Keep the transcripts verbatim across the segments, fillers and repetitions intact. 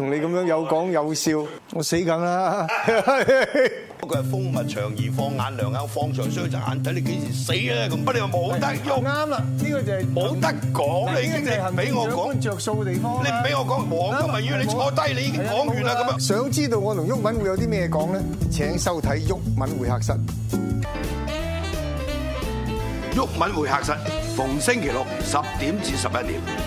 同你咁樣有講有笑，我死梗啦！ 佢係風物長宜放眼量眼，放長雙隻眼睇你幾時死啊！咁不你話冇得喐， 啱啦，呢個就係冇得講，你已經你俾我講着數嘅地方。 你唔俾我講，黃金文宇你坐低，你已經講完啦咁樣。 想知道我同毓民會有啲咩講咧？請收睇毓民會客室。 毓民會客室逢星期六十點至十一點。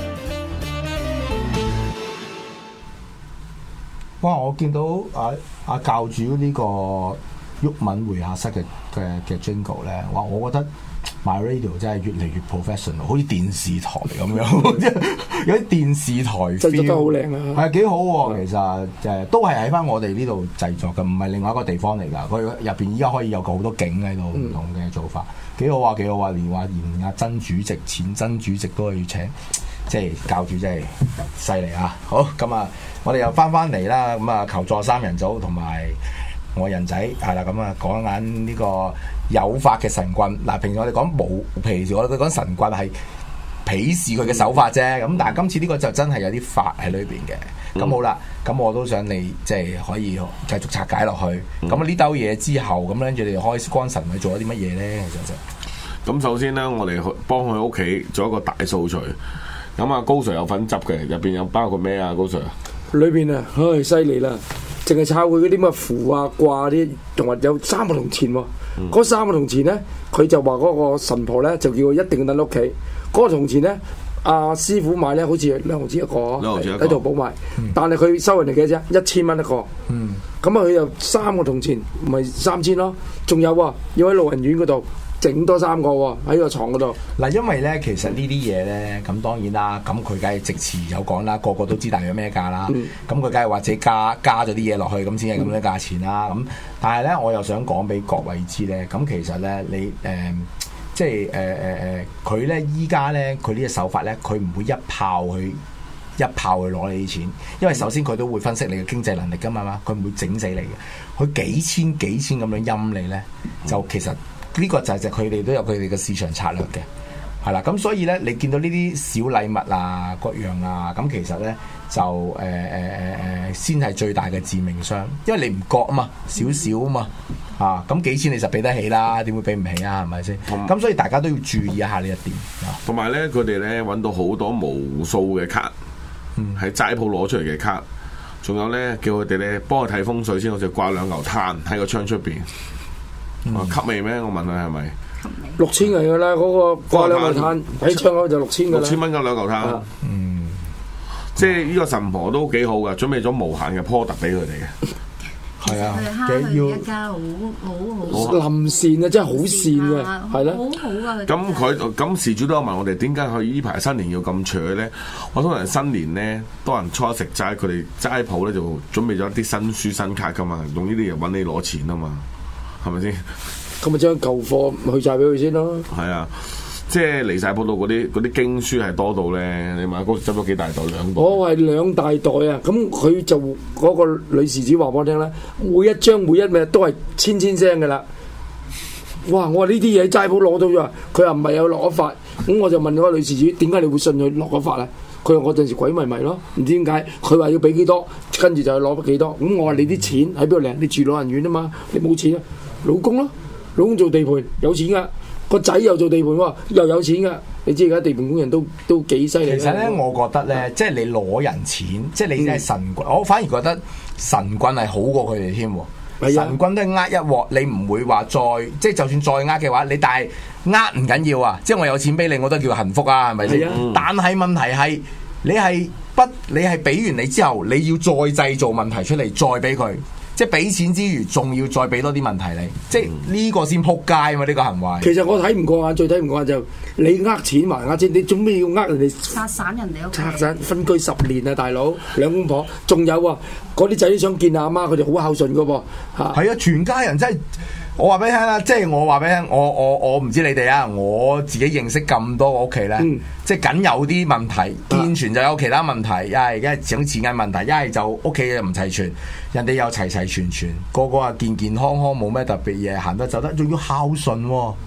哇！我見到啊啊教主呢個毓民會客室嘅嘅嘅 jingle 咧，哇！我覺得 My Radio 真係越嚟越 professional，好似電視台咁樣，有啲電視台 feel， 製作得好靚啊！ 係幾好喎，其實誒都係喺翻我哋呢度製作嘅，唔係另外一個地方嚟㗎。佢入邊依家可以有好多景喺度，唔同嘅做法，幾好啊幾好啊！連話連阿曾主席、前曾主席都可以請。即係教主真係犀利啊！好咁啊，我哋又翻翻嚟啦，咁啊求助三人組同埋我人仔係啦，咁啊講緊呢個有法嘅神棍。嗱，平時我哋講冇，平時我哋講神棍係鄙視佢嘅手法啫。咁但係今次呢個就真係有啲法喺裏邊嘅。咁、嗯、好啦，咁我都想你即係可以繼續拆解落去。咁啊呢兜嘢之後，咁跟住你開光神去做咗啲乜嘢咧？其實就咁首先咧，我哋去幫佢屋企做一個大掃除。咁啊，高 Sir 有份執嘅，入邊有包括咩啊？高 Sir 裏邊啊，唉，犀利啦！淨係抄佢嗰啲乜符啊、卦啲，仲話有三個銅錢喎。嗰、嗯、三個銅錢咧，佢就話嗰個神婆咧就叫佢一定要等屋企。嗰、那個銅錢咧，阿、啊、師傅買咧好似兩毫子一個，喺淘寶買，嗯、但係佢收人哋幾多啫？一千蚊一個。嗯。咁啊，佢有三個銅錢，唔係三千咯。仲有喎，要喺老人院嗰度。整多三個喎喺個床嗰度。嗱， 因為咧，其實呢啲嘢咧，咁當然啦，咁佢梗係直詞有講啦，個個都知大約咩價啦。咁佢梗係或者加加咗啲嘢落去，咁先係咁嘅價錢啦。咁、嗯、但係咧，我又想講俾各位知咧，咁其實咧，你誒、呃、即係誒誒誒，佢咧依家咧，佢呢隻手法咧，佢唔會一炮去一炮去攞你啲錢，因為首先佢都會分析你嘅經濟能力噶嘛，佢唔會整死你嘅。佢幾千幾千咁樣陰你咧，就其實。呢個就係佢哋都有佢哋嘅市場策略嘅，係啦，咁所以咧，你見到呢啲小禮物啊、各樣啊，咁其實咧就誒誒誒誒，先係最大嘅致命傷，因為你唔覺啊嘛，少少啊嘛，啊咁幾千你就俾得起啦，點會俾唔起啊？係咪先？咁所以大家都要注意一下呢一點。 同埋咧，佢哋咧揾到好多無數嘅卡，係齋鋪攞出嚟嘅卡，仲有咧叫佢哋咧幫佢睇風水先，好似掛兩嚿炭喺個窗出邊。嗯、吸味咩？我問佢係咪？ 六千嚟噶啦，嗰、那個掛兩嚿炭喺窗口就六千噶啦。 六千蚊嗰兩嚿炭，嗯，即係呢個神婆都幾好噶，準備咗無限嘅 product 俾佢哋嘅。 係啊，佢一家好好好臨善啊，真係好善嘅，係咯， 好好啊。 咁佢咁事主都有問我哋點解佢呢排新年要咁長咧？我通常新年咧多人初一食齋，佢哋齋鋪咧就準備咗一啲新書新卡噶嘛，用呢啲嘢揾你攞錢啊嘛。係咪先？咁咪將舊貨去晒俾佢先咯。係啊，即係離晒譜到嗰啲嗰啲經書係多到咧，你買嗰執咗幾大袋兩袋？我係兩大袋啊！咁佢就嗰、嗰個女事主話俾我聽咧，每一張每一咩都係千千聲噶啦。哇！我話呢啲嘢齋譜攞到咗，佢又唔係有落咗法。咁我就問嗰個女事主，點解你會信佢落咗法啊？佢話我陣時鬼迷迷咯，唔知點解。佢話要俾幾多，跟住就係攞咗幾多。咁我話你啲錢喺邊度嚟？你住老人院啊嘛，你冇錢啊？老公咯，老公做地盤有錢噶，個仔又做地盤喎，又有錢噶。你知而家地盤工人都都幾犀利。其實咧，我覺得咧，即係你攞人錢，即係你係神棍。嗯、我反而覺得神棍係好過佢哋添。神棍都係呃一鑊，你唔會話再即係就算再呃嘅話，你但係呃唔緊要啊。即係我有錢俾你，我都叫幸福啊，係咪先？嗯、但係問題係你係不你係俾完你之後，你要再製造問題出嚟，再俾佢。即係俾錢之餘，仲要再俾多啲問題你，即係呢個先撲街嘛！呢、呢個行為。其實我睇唔過眼，最睇唔過眼就你呃錢還呃錢，你做咩要呃人哋？拆散人哋屋企。拆散分居十年啊，大佬兩公婆，仲有啊，嗰啲仔都想見阿媽，佢哋好孝順噶噃嚇。係啊，全家人真係。我話俾你聽啦，即係我話俾你聽，我我我唔知你哋啊，我自己認識咁多個屋企咧，嗯、即係梗有啲問題，健全就有其他問題，一係一係整錢嘅問題，一係就屋企又唔齊全，人哋又齊齊全全，個個啊健健康康冇咩特別嘢，行得走得，仲要孝順喎、哦。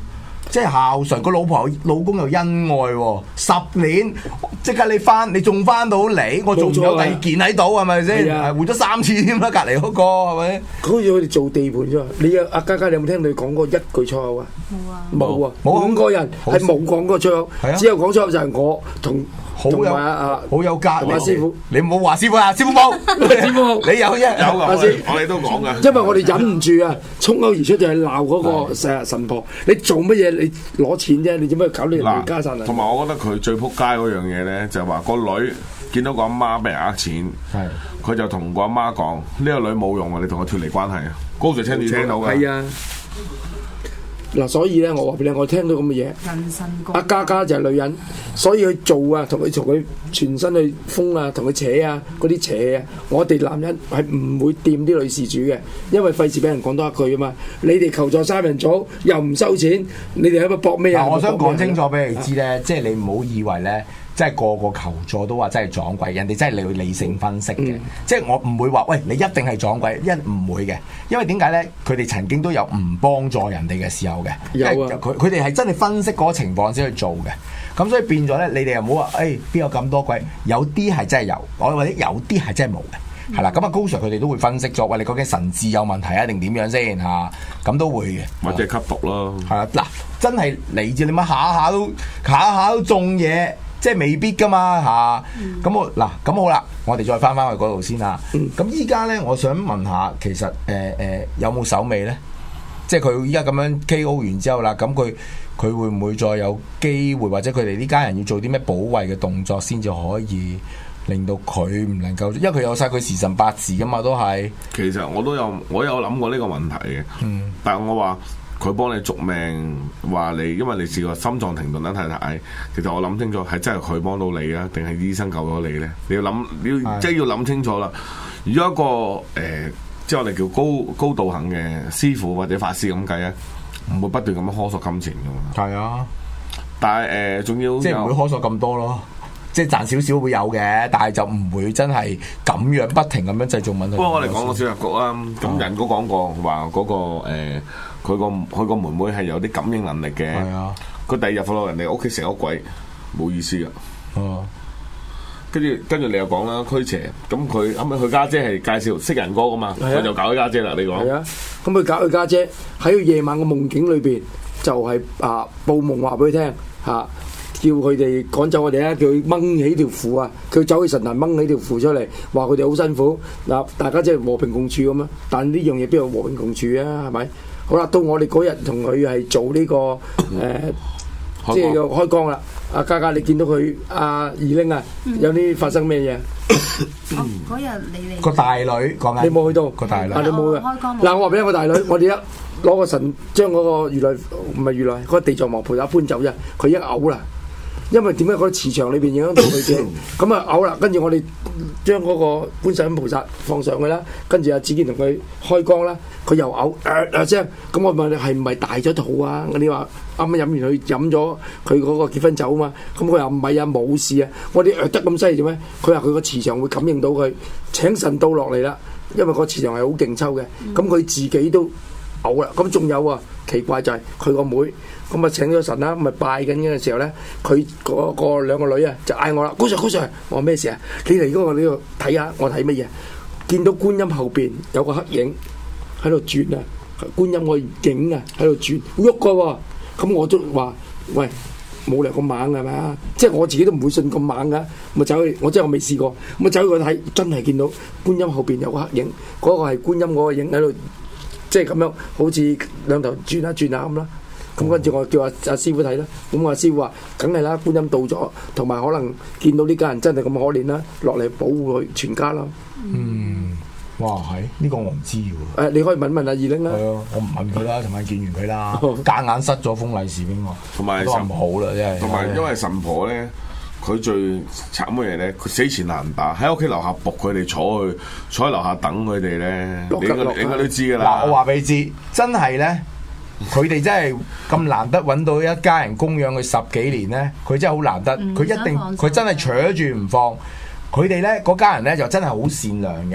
即係孝順，個老婆老公又恩愛喎，十年即刻你翻，你仲翻到嚟，我仲有第二件喺度係咪先？係換咗三次添啦，隔離嗰個係咪？ 好似佢哋做地盤啫嘛。你啊阿嘉嘉，你有冇聽你講過一句粗口啊？ 冇啊， 冇啊， 冇五個人係冇講過粗口，只有講粗口就係我同。 好有啊， 好有格， 阿師傅， 你唔好話師傅啊，師傅冇， 師傅冇， 你有啫， 有啊，我哋都講噶。 因為我哋忍唔住啊，衝口而出就係鬧嗰個神神婆，你做乜嘢？你攞錢啫，你做咩搞到人哋家產啊？ 同埋我覺得佢最撲街嗰樣嘢咧，就係話個女見到個阿媽俾人呃錢，佢就同個阿媽講：呢個女冇用啊，你同我脫離關係啊！高 Sir 聽住聽到㗎。係啊。嗱，所以咧，我話俾你，我聽到咁嘅嘢，阿嘉嘉就係女人，所以佢做啊，同佢同佢全身去封啊，同佢扯啊，嗰啲扯啊，我哋男人係唔會掂啲女事主嘅，因為費事俾人講多一句啊嘛。你哋求助三人組又唔收錢，你哋喺度搏咩啊？ 我想講清楚俾你知咧，即係你唔好以為咧。即係個個求助都話真係撞鬼，人哋真係你要理性分析嘅。嗯、即係我唔會話，喂，你一定係撞鬼，一唔會嘅。因為點解咧？佢哋曾經都有唔幫助人哋嘅時候嘅。有啊，佢佢哋係真係分析嗰個情況先去做嘅。咁所以變咗咧，你哋又唔好話，誒、哎、邊有咁多鬼？有啲係真係有，我或者有啲係真係冇嘅。係啦、嗯，咁啊高 Sir 佢哋都會分析咗，喂，你究竟神智有問題啊，定點樣先嚇？咁都會嘅， 或者吸毒咯。 係啦，嗱，真係嚟自你乜下下都下下都中嘢。即係未必噶嘛嚇，咁、嗯、我嗱咁好啦，我哋再翻翻去嗰度先啦。咁依家咧，我想問下，其實誒誒、呃呃、有冇手尾咧？即係佢依家咁樣 K O 完之後啦，咁佢佢會唔會再有機會，或者佢哋呢家人要做啲咩保衞嘅動作，先至可以令到佢唔能夠，因為佢有晒佢時辰八字噶嘛，都係。其實我都有我有諗過呢個問題嘅，嗯、但係我話。佢幫你續命，話你，因為你試過心臟停頓得太太。其實我諗清楚，係真係佢幫到你啊，定係醫生救咗你咧？你要諗，你要即係要諗清楚啦。如果一個誒、呃，即係我哋叫高高道行嘅師傅或者法師咁計咧，唔會不斷咁樣苛索金錢噶嘛。係啊，但係誒，仲、呃、要即係唔會苛索咁多咯。即係賺少少會有嘅，但係就唔會真係咁樣不停咁樣製造問題。不過我哋講個小插曲啊，咁人都講過話嗰、嗰個誒，佢個佢個妹妹係有啲感應能力嘅。係啊，佢第二日放落人哋屋企成屋鬼，冇意思噶。哦、啊，跟住跟住你又講啦，驅邪。咁佢後尾佢家姐係介紹識人哥噶嘛，佢、啊、就搞佢家姐啦。你講係啊，咁佢搞佢家姐喺佢夜晚嘅夢境裏邊，就係、是、啊報夢話俾佢聽嚇。啊叫佢哋趕走我哋啊！叫佢掹起條符啊！佢走去神壇掹起條符出嚟，話佢哋好辛苦嗱，大家即係和平共處咁啊！但呢樣嘢邊有和平共處啊？係咪？好啦，到我哋嗰日同佢係做呢、這個誒，呃、即係要開光啦！阿嘉嘉，你見到佢阿二玲啊，有啲發生咩嘢？ 嗰日你嚟個大女講緊，你冇去到個大女，啊、你冇嘅。嗱，我話俾你個大女，我哋一攞個神將嗰個如來唔係如來嗰、那個地藏王菩薩搬走啫，佢一嘔啦。因為點解嗰個磁場裏邊影響到佢嘅，咁啊嘔啦，跟住我哋將嗰個觀世音菩薩放上去啦，跟住阿子健同佢開光啦，佢又嘔誒誒聲，咁我問你係唔係大咗肚啊？你話啱啱飲完佢飲咗佢嗰個結婚酒啊嘛，咁佢話唔係啊，冇事啊，我哋誒得咁犀利做咩？佢話佢個磁場會感應到佢，請神到落嚟啦，因為個磁場係好勁抽嘅，咁佢自己都嘔啦，咁仲有啊，奇怪就係佢個妹。咁啊請咗神啦，咁咪拜緊嘅時候咧，佢嗰個兩個女啊就嗌我啦，高 Sir 高 Sir，我話咩事啊？你嚟嗰個呢度睇下，我睇乜嘢？見到觀音後邊有個黑影喺度轉啊，觀音個影啊喺度轉喐個喎，咁我都話喂，冇理由咁猛係咪啊？即係我自己都唔會信咁猛噶，咪走去，我真係我未試過，咪走去嗰睇，真係見到觀音後邊有個黑影，嗰、嗰個係觀音嗰個影喺度，即係咁樣好似兩頭轉下轉下咁啦。咁跟住我叫阿阿師傅睇啦，咁我阿師傅話：梗係啦，觀音到咗，同埋可能見到呢家人真係咁可憐啦，落嚟保護佢全家啦。嗯，哇，係呢、呢個我唔知喎。誒、啊，你可以問問阿二玲啦。係啊，我唔問佢啦，同埋見完佢啦，夾硬塞咗封利是俾我。同埋神好啦，真係。同埋因為神婆咧，佢最慘嘅嘢咧，佢死纏爛打，喺屋企樓下仆佢哋坐去，坐喺樓下等佢哋咧。你應該應該都知㗎啦。嗱，我話俾你知，真係咧。佢哋真係咁難得揾到一家人供養佢十幾年咧，佢真係好難得。佢、嗯、一定佢真係扯住唔放。佢哋咧嗰家人咧就真係好善良嘅，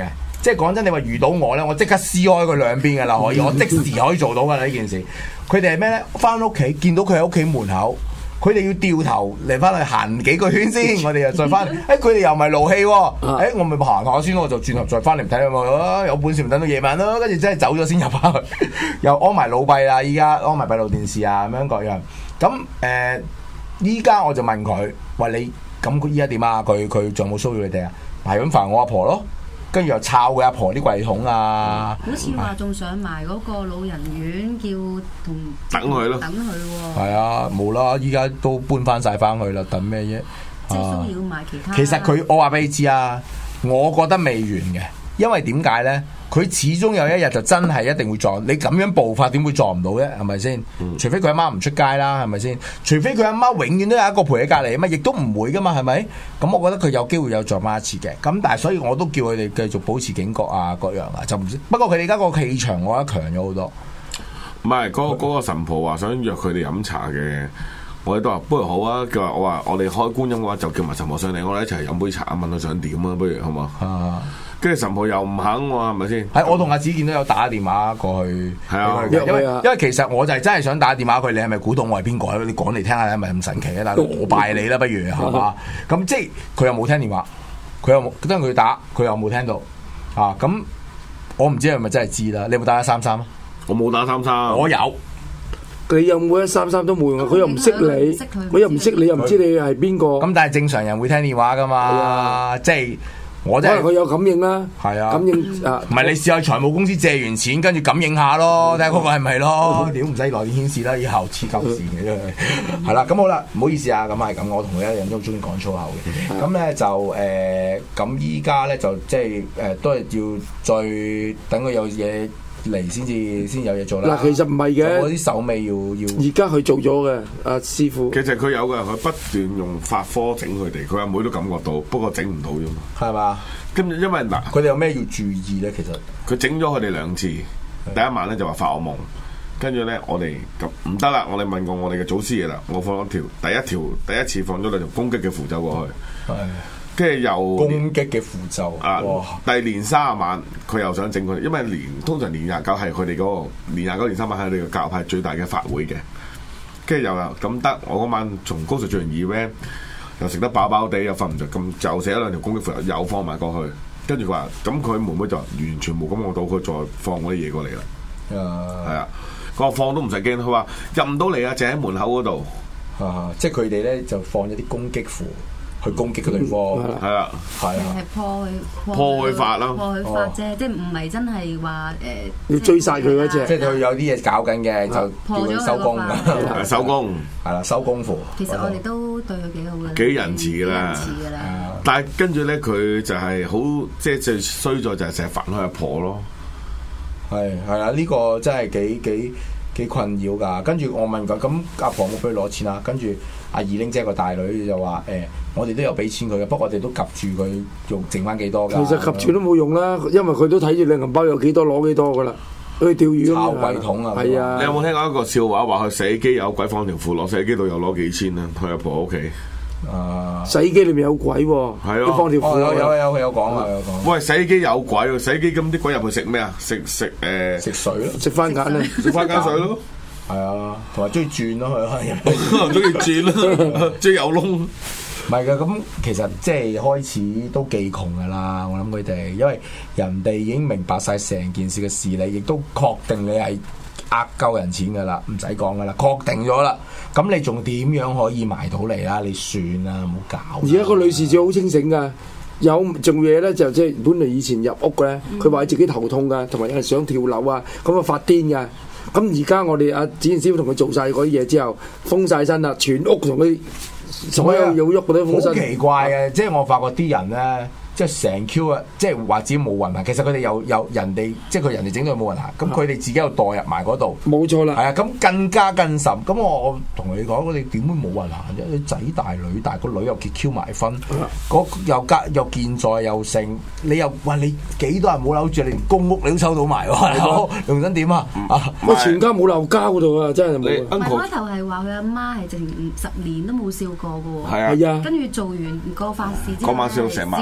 即係講真，你話遇到我咧，我即刻撕開佢兩邊㗎啦，可以，我即時可以做到㗎啦呢件事。佢哋係咩咧？翻屋企見到佢喺屋企門口。佢哋要掉頭嚟翻去行幾個圈先，我哋又再翻。誒，佢哋又唔係勞氣喎。誒，我咪行下先，我就轉頭再翻嚟睇下嘛。有本事咪等到夜晚咯。跟住真係走咗先入翻去，又安埋老閉啦。依家安埋閉路電視啊，咁樣各樣。咁誒，依家我就問佢：喂，你咁佢依家點啊？佢佢仲有冇騷擾你哋啊？係咁煩我阿婆咯。跟住又抄佢阿婆啲櫃桶啊！ 好似話仲上埋嗰個老人院，叫同等佢咯， 等佢喎。 係啊，冇啦，依家都搬翻晒翻去啦，等咩啫？ 即係騷擾埋其他。 其實佢，我話俾你知啊，我覺得未完嘅，因為點解咧？佢始終有一日就真係一定會撞。你咁樣步伐點會撞唔到啫？係咪先？嗯、除非佢阿媽唔出街啦，係咪先？除非佢阿媽永遠都有一個陪喺隔離啊嘛，亦都唔會噶嘛，係咪？咁我覺得佢有機會有撞翻一次嘅。咁但係所以我都叫佢哋繼續保持警覺啊，各樣啊，就唔知。不過佢哋而家個氣場我覺得強咗好多。 唔係嗰嗰個神婆話想約佢哋飲茶嘅，我哋都話不如好啊。佢話我話我哋開觀音嘅話就叫埋神婆上嚟，我哋一齊飲杯茶，問佢想點啊？不如好嘛？啊！跟住神婆又唔肯喎，係咪先？ 係我同阿子健都有打電話過去，係啊，因為因為其實我就係真係想打電話佢，你係咪估到我係邊個？你講嚟聽下，係咪咁神奇啊？大佬，我拜你啦，不如係嘛？咁即係佢又冇聽電話，佢又冇跟佢打，佢又冇聽到啊！咁我唔知係咪真係知啦？你有冇打一三三啊？ 我冇打三三， 我有。 你有冇一三三都冇用啊！佢又唔識你，佢又唔識你，又唔知你係邊個。咁但係正常人會聽電話噶嘛？即係。我真係佢有感應啦， 係啊， 感應啊， 唔係你試下財務公司借完錢，跟住感應下咯，睇下嗰個係咪咯？屌唔使來電顯示啦，以後黐鳩線嘅真係。係啦，咁好啦，唔好意思啊，咁係咁，我同佢一樣都中意講粗口嘅。咁咧就誒，咁依家咧就即係誒，都係要再等佢有嘢嚟先至先有嘢做啦。 嗱，其實唔係嘅， 嗰啲手尾要要。 而家佢做咗嘅，阿師傅。 其實佢有嘅，佢不斷用法科整佢哋，佢阿妹都感覺到，不過整唔到啫嘛。 係嘛？ 咁因為嗱， 佢哋有咩要注意咧？其實佢整咗佢哋兩次，第一晚咧就話發惡夢，跟住咧我哋咁唔得啦，我哋問過我哋嘅祖師爺啦，我放咗條第一條第一次放咗兩條攻擊嘅符咒過去。係。跟住又攻擊嘅符咒啊！第年卅晚佢又想整佢，因為年通常年廿九係佢哋嗰個年廿九年三晚係佢哋個教派最大嘅法會嘅。跟住又話咁得，我嗰晚從高術做完 event，又食得飽飽地，又瞓唔着，咁就寫咗兩條攻擊符又放埋過去。跟住佢話，咁佢妹妹就完全冇感覺到佢再放嗰啲嘢過嚟啦。係、uh, 啊，佢話放都唔使驚，佢話入唔到嚟啊，淨喺門口嗰度。 啊，即係佢哋咧就放咗啲攻擊符。去攻擊個對方， 係啊， 係啊，係破破佢法啦， 破佢法啫，即係唔係真係話誒要追殺佢嗰隻， 即係佢有啲嘢搞緊嘅，就叫佢收工㗎， 收工係啦，收功夫。 其實我哋都對佢幾好嘅， 幾仁慈㗎啦，但係跟住咧，佢就係好即係最衰咗，就係成日煩佢阿婆咯。 係係啊，呢個真係幾幾幾困擾㗎。跟住我問佢，咁阿婆冇俾佢攞錢啊？跟住阿二玲姐個大女就話誒。我哋都有俾錢佢嘅，不過我哋都及住佢用剩翻幾多㗎。 其實及住都冇用啦，因為佢都睇住你銀包有幾多攞幾多㗎啦。去釣魚抄櫃桶啊！ 係啊！ 你有冇聽過一個笑話？話佢洗衣機有鬼放條褲落洗衣機度，又攞幾千啊？去阿婆屋企。 啊！ 洗衣機裏面有鬼喎， 係咯， 放條褲。 有有有佢有講啊，有講。 喂，洗衣機有鬼喎！洗衣機咁啲鬼入去食咩啊？食食誒食水咯， 食番梘啊， 食番梘水咯。 係啊，同埋中意轉咯，佢係中意轉咯，中意有窿。 唔係嘅，咁其實即係開始都幾窮㗎啦。我諗佢哋，因為人哋已經明白晒成件事嘅事理，亦都確定你係呃鳩人錢㗎啦，唔使講㗎啦，確定咗啦。咁你仲點樣可以埋到嚟啦？你算啦，唔好搞。 而家個女士就好清醒㗎，有做嘢咧就即係本來以前入屋嘅咧，佢話自己頭痛㗎，同埋有係想跳樓啊，咁啊發癲㗎。咁而家我哋阿子賢師傅同佢做晒嗰啲嘢之後，封晒身啦，全屋同佢。所有要喐嗰啲風好奇怪嘅，即係我發覺啲人咧，即係成 Q 啊，即係話自己冇運行，其實佢哋有有人哋，即係佢人哋整到冇運行，咁佢哋自己又代入埋嗰度， 冇錯啦。 係啊，咁更加更甚。咁我我同你講，我哋點會冇運行啫？你仔大女大，個女又結 Q 埋婚，嗰又隔又健在又剩，你又話你幾多人冇樓住，你連公屋你都抽到埋喎，用緊點啊？啊， 我全家冇樓交嗰度啊，真係冇。 唔係開頭係話佢阿媽係成十年都冇笑過嘅喎， 係啊， 跟住做完個法事之後， 嗰晚笑成晚， 笑咗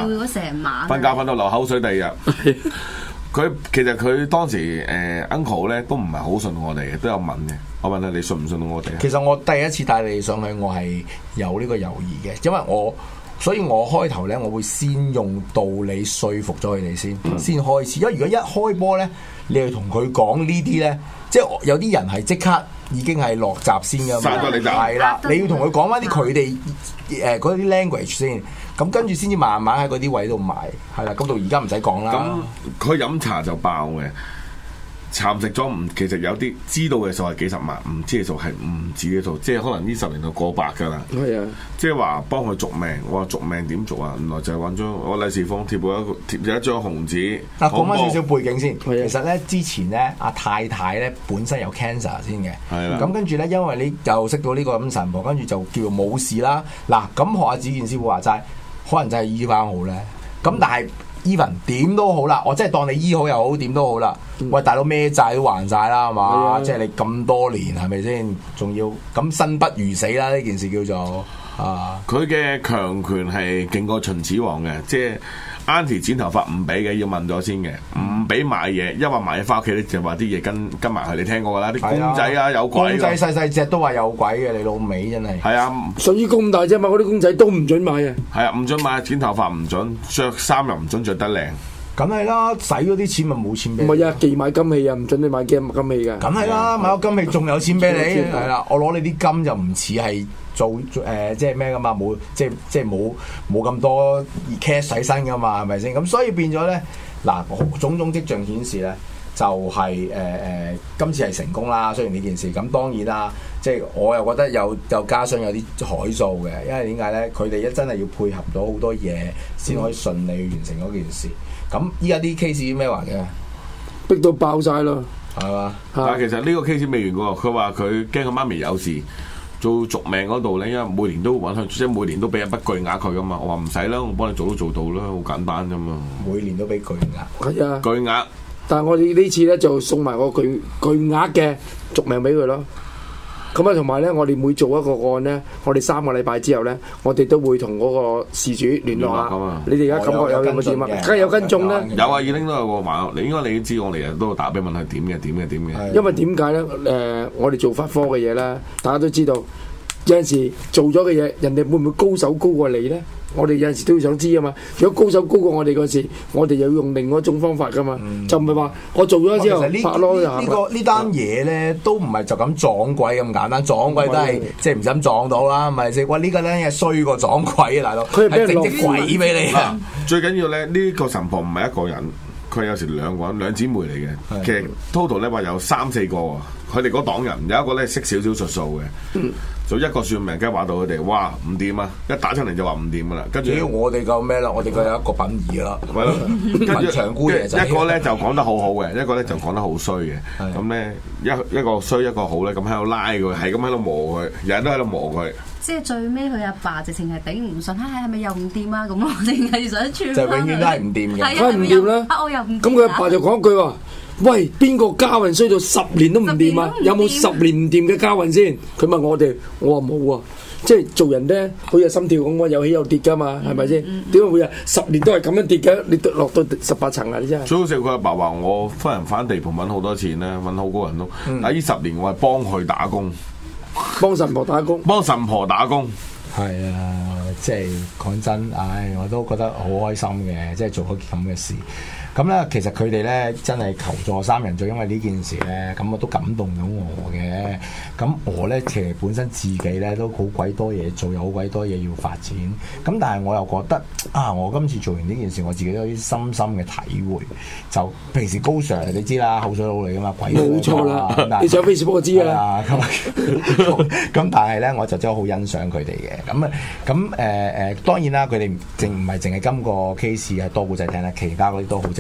成晚， 瞓覺瞓到流口水，第二日。佢其實佢當時誒、呃、uncle 咧都唔係好信我哋嘅，都有問嘅。我問下你信唔信我哋？ 其實我第一次帶你哋上去，我係有呢個猶豫嘅，因為我所以我開頭咧，我會先用道理說服咗佢哋先，嗯、先開始。因為如果一開波咧，你係同佢講呢啲咧，即係有啲人係即刻已經係落閘先㗎嘛，係啦，你要同佢講翻啲佢哋誒嗰啲 language 先。咁跟住先至慢慢喺嗰啲位度埋，係啦。咁到而家唔使講啦。 咁佢飲茶就爆嘅，蠶食咗唔，其實有啲知道嘅數係幾十萬，唔知嘅數係唔止嘅數，即係可能呢十年就過百㗎啦。係啊，即係話幫佢續命，我話續命點續啊？原來就係揾張我利是封貼咗一個貼咗一張紅紙。 嗱，講翻少少背景先。其實咧之前咧，阿太太咧本身有 cancer 先嘅。係啦。咁跟住咧，因為你又識到呢個咁神婆，跟住就叫做冇事啦。嗱，咁學阿子健師傅話齋。可能真係醫翻好咧，咁但係 even 點都好啦，我真係當你醫好又好，點都好啦。嗯、喂，大佬咩債都還晒啦，係嘛？啊、即係你咁多年係咪先？仲要咁生不如死啦！呢件事叫做啊， 佢嘅強權係勁過秦始皇嘅，即係 Auntie 剪頭髮唔俾嘅，要問咗先嘅，唔俾買嘢，一話買嘢翻屋企咧就話啲嘢跟跟埋去，你聽過㗎啦，啲公仔啊有鬼， 公仔細細隻都話有鬼嘅，你老味真係。 係啊， 水咁大隻嘛，嗰啲公仔都唔準買啊。 係啊，唔準買，剪頭髮唔準，着衫又唔準着得靚。 梗係啦，使嗰啲錢咪冇錢俾你。 唔係啊，寄買金器啊，唔準你買金金器㗎。 梗係啦，買個金器仲有錢俾你，係啦，我攞你啲金就唔似係。做誒、呃、即係咩噶嘛？冇即係即係冇冇咁多 cash 洗身噶嘛？係咪先？咁所以變咗咧，嗱，種種跡象顯示咧，就係誒誒今次係成功啦。雖然呢件事咁，當然啦，即係我又覺得有又加上有啲海數嘅，因為點解咧？佢哋一真係要配合到好多嘢，先可以順利去完成嗰件事。咁依家啲 case 咩話嘅？ 逼到爆晒咯， 係嘛？ 但係其實呢個 case 未完嘅喎，佢話佢驚佢媽咪有事。做續命嗰度咧，因為每年都揾佢，即係每年都俾一筆巨額佢噶嘛。我話唔使啦，我幫你做都做到啦，好簡單啫嘛。 每年都俾巨額， 係啊， 巨額。 但係我哋呢次咧就送埋個巨巨額嘅續命俾佢咯。咁啊，同埋咧，我哋每做一個案咧，我哋三個禮拜之後咧，我哋都會同嗰個事主聯絡下。你哋而家感覺有冇點啊？梗係有跟蹤咧。 有啊，已經都有個話，你應該你都知，我哋日都打俾問佢點嘅，點嘅，點嘅。 因為點解咧？誒、呃，我哋做法科嘅嘢咧，大家都知道，有陣時做咗嘅嘢，人哋會唔會高手高過你咧？我哋有陣時都要想知啊嘛。如果高手高過我哋嗰時，我哋又要用另外一種方法噶嘛，嗯、就唔係話我做咗之後拍咯就行。呢個呢單嘢咧都唔係就咁撞鬼咁簡單，撞鬼都係即係唔使撞到啦，咪先？喂，呢個咧係衰過撞鬼啊，大佬！佢係整隻鬼俾你啊！ 最緊要咧，呢、呢個神婆唔係一個人，佢有時兩個人，兩姊妹嚟嘅。的其實 total 咧話有三四個，佢哋嗰黨人有一個咧識少少術數嘅。嗯就一個算命雞話到佢哋，哇唔掂啊！一打出嚟就話唔掂噶啦，跟住我哋夠咩啦？我哋夠有一個品義啦， 係咯。跟住長姑爺仔， 一個咧就講得好好嘅，一個咧就講得好衰嘅。咁咧一一個衰一個好咧，咁喺度拉佢，係咁喺度磨佢，日日都喺度磨佢。 即係最尾佢阿爸直情係頂唔順，係係咪又唔掂啊？咁我淨係想串就永遠都係唔掂嘅， 梗係唔掂啦。 我又唔咁佢阿爸就講句話。喂，邊個家運衰到十年都唔掂啊？有冇十年唔掂嘅家運先？佢問我哋，我話冇啊。即係做人咧，好似心跳咁，有起有跌噶嘛，係咪先？點解會啊？十年都係咁樣跌嘅，你落到十八層啊！你真係。最好笑佢阿爸話：我翻人翻地盤揾好多錢咧，揾好高人工。但係呢十年我係幫佢打工，幫神婆打工，幫神婆打工。 係啊，即係講真，唉，我都覺得好開心嘅，即係做咗咁嘅事。咁咧，其實佢哋咧真係求助三人組，因為呢件事咧，咁我都感動到我嘅。咁我咧其實本身自己咧都好鬼多嘢做，有好鬼多嘢要發展。咁但係我又覺得啊，我今次做完呢件事，我自己都有啲深深嘅體會。就平時高 Sir 你知啦，口水佬嚟噶嘛，鬼冇錯啦。你上 Facebook 我知啊。咁咁但係咧，我就真係好欣賞佢哋嘅。咁啊，咁誒誒，當然啦，佢哋淨唔係淨係今個 case 係多故仔聽啦，其他嗰啲都好值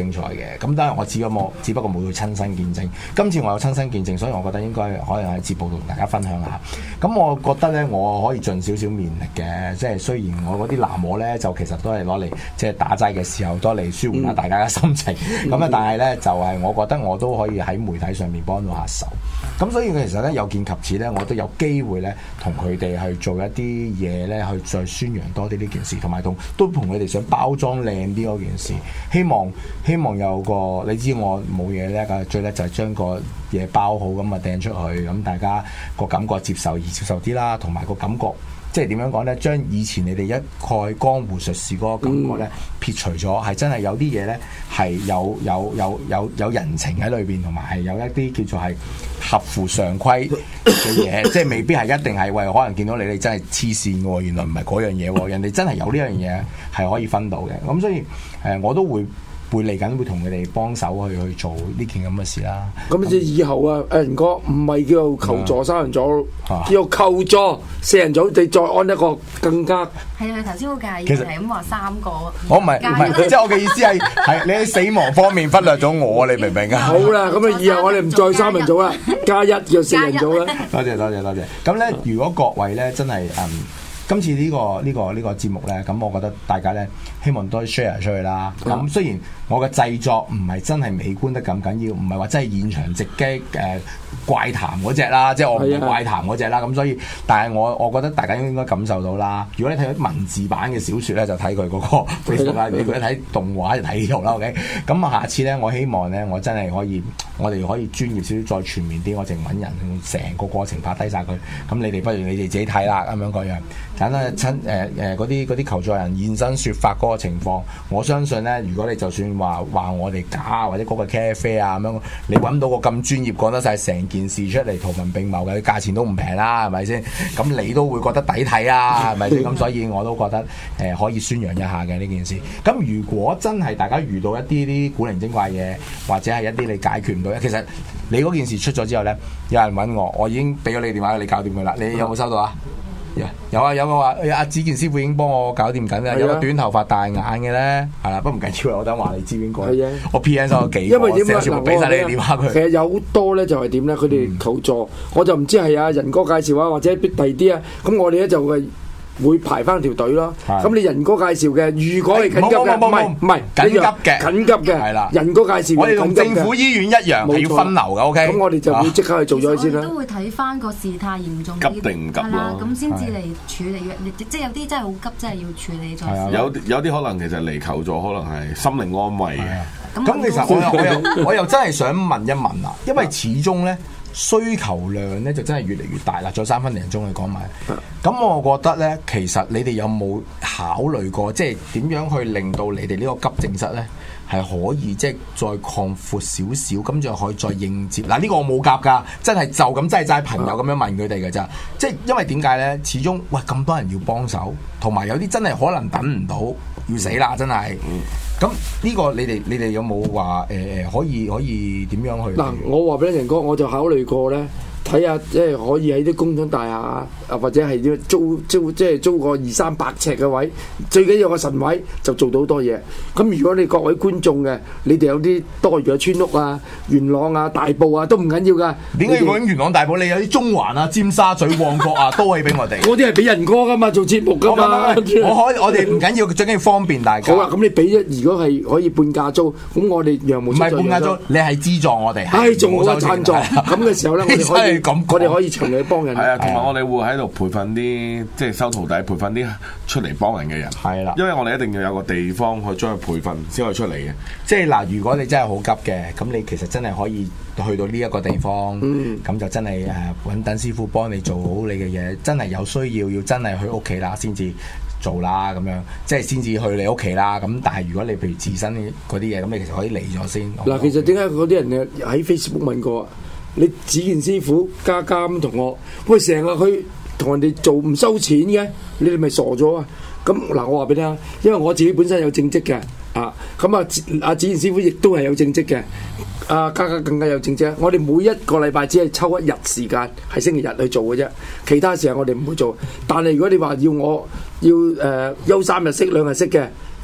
精彩嘅。咁當然我只不過只不過冇去親身見證，今次我有親身見證，所以我覺得應該可能喺節目度同大家分享下。咁我覺得咧，我可以盡少少勉力嘅，即係雖然我嗰啲喃嘸咧就其實都係攞嚟即係打齋嘅時候多嚟舒緩下大家嘅心情。咁啊、嗯，但係咧就係、是、我覺得我都可以喺媒體上面幫到下手。咁所以其實咧有見及此咧，我都有機會咧同佢哋去做一啲嘢咧，去再宣揚多啲呢件事，同埋同都同佢哋想包裝靚啲嗰件事。希望希望有個你知我冇嘢咧，咁最叻就係將個嘢包好咁啊掟出去，咁大家個感覺接受易接受啲啦，同埋個感覺。即係點樣講呢？將以前你哋一概江湖術士嗰個感覺呢，撇除咗，係真係有啲嘢呢，係有有有有有人情喺裏邊，同埋係有一啲叫做係合乎常規嘅嘢，即係未必係一定係喂，可能見到你哋真係黐線喎，原來唔係嗰樣嘢喎，人哋真係有呢樣嘢係可以分到嘅。咁所以誒、呃，我都會。會嚟緊會同佢哋幫手去去做呢件咁嘅事啦。 咁即係以後啊，誒仁哥唔係叫做求助三人組， 啊、 叫做求助四人組，你再安一個更加。 係啊，佢頭先好介意， 其實係咁話三個。 我唔係唔係，即係我嘅意思係係你喺死亡方面忽略咗我，你明唔明啊？ 好啦，咁啊以後我哋唔再三人組啦，加一叫四人組啦。 多謝多謝多謝。咁咧，如果各位咧真係嗯。今次呢、這個呢、這個呢、這個節目呢，咁我覺得大家呢，希望多 share 出去啦。咁、嗯、雖然我嘅製作唔係真係美觀得咁緊要，唔係話真係現場直擊誒、呃、怪談嗰隻啦，即係我唔係怪談嗰隻啦。咁所以，但係我我覺得大家應該感受到啦。如果你睇到文字版嘅小説呢，就睇佢嗰個 Facebook 啦；如果你睇動畫就睇呢度啦。OK，咁下次呢，我希望呢，我真係可以，我哋可以專業少少，再全面啲，我淨揾人成個過程拍低晒佢。咁你哋不如你哋自己睇啦，咁樣嗰樣。簡單親誒誒嗰啲嗰啲求助人現身説法嗰個情況，我相信咧，如果你就算話話我哋假或者嗰個咖啡啊咁樣，你揾到個咁專業講得晒成件事出嚟，圖文並茂嘅，價錢都唔平啦，係咪先？咁你都會覺得抵睇啊，係咪先？咁所以我都覺得誒、呃、可以宣揚一下嘅呢件事。咁如果真係大家遇到一啲啲古靈精怪嘢，或者係一啲你解決唔到嘅，其實你嗰件事出咗之後咧，有人揾我，我已經俾咗你電話，你搞掂佢啦。你有冇收到啊？Yeah. 有啊，有個話阿子健師傅已經幫我搞掂緊啦。有個短頭髮大眼嘅咧，係啦，不過唔緊要，我等話你知邊個。係啊，我 P N 咗幾個，因為點啊？全部俾晒你電話佢。其實有好多咧，就係點咧？佢哋求助，嗯、我就唔知係阿仁哥介紹啊，或者第二啲啊。咁我哋咧就係會排翻條隊咯。咁你仁哥介紹嘅，如果係緊急嘅，唔係唔係緊急嘅，緊急嘅係啦。仁哥介紹，我哋同政府醫院一樣係要分流嘅。O K，咁我哋就會即刻去做咗先啦。都會睇翻個事態嚴重，急定唔急咯？咁先至嚟處理嘅，即係有啲真係好急，真係要處理咗。有有啲可能其實嚟求助，可能係心靈安慰嘅。咁其實我又我又我又真係想問一問啊，因為始終咧。需求量咧就真係越嚟越大啦，再三分零鐘去講埋。咁我覺得咧，其實你哋有冇考慮過，即係點樣去令到你哋呢個急症室咧係可以即係再擴闊少少，咁就可以再應接。嗱、啊、呢、呢個我冇夾㗎，真係就咁真係齋朋友咁樣問佢哋㗎咋。即係因為點解咧？始終喂咁多人要幫手，同埋有啲真係可能等唔到，要死啦真係。咁呢個你哋你哋有冇話誒誒可以可以點樣去？嗱，我話俾你仁哥，我就考慮過咧，睇下即係可以喺啲工廠大廈啊，或者係啲租租即係租個二三百尺嘅位，最緊要個神位就做到好多嘢。咁如果你各位觀眾嘅，你哋有啲多餘嘅村屋啊、元朗啊、大埔啊，都唔緊要噶。點解要講元朗大埔？你有啲中環啊、尖沙咀、旺角啊，都可以俾我哋。嗰啲係俾仁哥噶嘛，做節目噶嘛。我可我哋唔緊要，最緊要方便大家。好啦，咁你俾一，如果係可以半價租，咁我哋羊毛唔係半價租，你係資助我哋。係仲好贊助。咁嘅時候咧，我哋可以咁，我哋可以長期幫人。係啊，同埋我哋會喺度培訓啲，即係收徒弟，培訓啲出嚟幫人嘅人。係啦，因為我哋一定要有個地方去將佢培訓先可以出嚟嘅。即係嗱，如果你真係好急嘅，咁你其實真係可以去到呢一個地方，咁、嗯、就真係誒揾等師傅幫你做好你嘅嘢。真係有需要要真係去屋企啦，先至做啦咁樣，即係先至去你屋企啦。咁但係如果你譬如自身嗰啲嘢，咁你其實可以嚟咗先。嗱，其實點解嗰啲人喺 Facebook 問過你子健師傅加加咁同我，喂成日去同人哋做唔收錢嘅，你哋咪傻咗啊？咁嗱，我話俾你聽，因為我自己本身有正職嘅。啊，咁啊，阿子健師傅亦都係有正職嘅，阿嘉嘉更加有正職。我哋每一個禮拜只係抽一日時間，係星期日去做嘅啫，其他時間我哋唔會做。但係如果你話要我要誒休、呃、三日息兩日息嘅，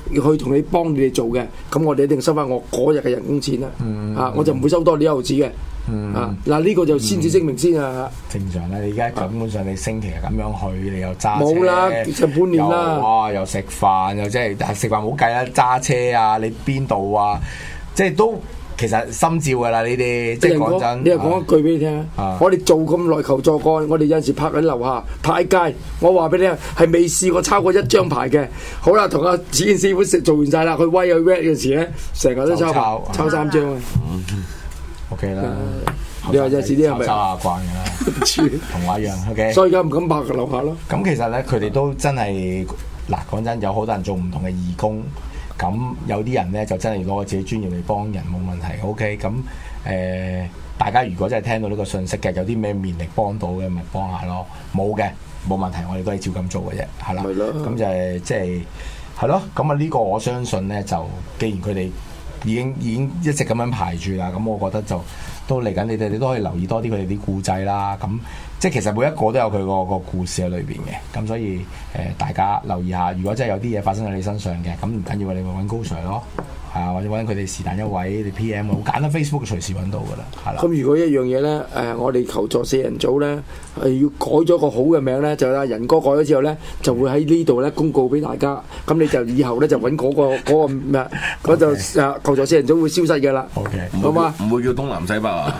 去同你幫你哋做嘅，咁我哋一定收翻我嗰日嘅人工錢啦。 嗯啊，我就唔會收多你一毫子嘅。 嗯啊，嗱呢個就先至聲明先啊。 正常啦，你而家根本上你星期日咁樣去，你又揸車， 冇啦，成半年啦。 又哇，又食飯，又即係食飯冇計啦，揸車啊，你邊度啊，即係都其實心照噶啦呢啲，即係講真。 你又講一句俾你聽啊！我哋做咁耐求助個案，我哋有陣時拍緊樓下派街，我話俾你聽係未試過抄過一張牌嘅。好啦，同阿子健師傅食做完晒啦，佢威啊 red 嘅時咧，成日都抄牌，抄三張啊！ O K 啦， 你話有時啲係咪抄下慣㗎啦，同我一樣。O K， 所以而家唔敢拍樓下咯。 咁其實咧，佢哋都真係嗱講真，有好多人做唔同嘅義工。咁有啲人咧就真係攞自己專業嚟幫人冇問題 ，OK。咁、呃、誒，大家如果真係聽到呢個信息嘅，有啲咩勉力幫到嘅，咪幫下咯。冇嘅冇問題，我哋都係照咁做嘅啫，係啦。咁就係即係係咯。咁啊呢個我相信咧，就既然佢哋已經已經一直咁樣排住啦，咁我覺得就都嚟緊，你哋你都可以留意多啲佢哋啲故仔啦。咁即係其實每一個都有佢個個故事喺裏邊嘅，咁所以誒、呃、大家留意下，如果真係有啲嘢發生喺你身上嘅，咁唔緊要，你咪揾高 Sir 咯，係啊，或者揾佢哋是但一位，你 P M 好簡單 ，Facebook 隨時揾到噶啦，係啦。 咁如果一樣嘢咧，誒、呃、我哋求助四人組咧係要改咗個好嘅名咧，就阿仁哥改咗之後咧，就會喺呢度咧公告俾大家，咁你就以後咧就揾嗰、嗰個嗰、嗰個咩，嗰就誒求助四人組會消失嘅啦。 OK， 好嘛？ 唔會叫東南西北啊？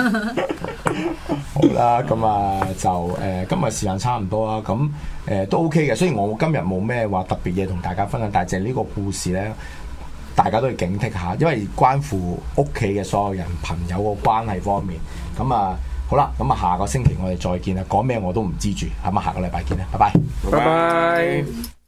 好啦，咁啊就誒、呃、今日時間差唔多啦，咁誒、呃、都 OK 嘅。雖然我今日冇咩話特別嘢同大家分享，但係淨係呢個故事咧，大家都要警惕下，因為關乎屋企嘅所有人、朋友個關係方面。咁啊好啦，咁啊下個星期我哋再見啦。講咩我都唔知住，係咪下個禮拜見啦？拜拜， 拜拜。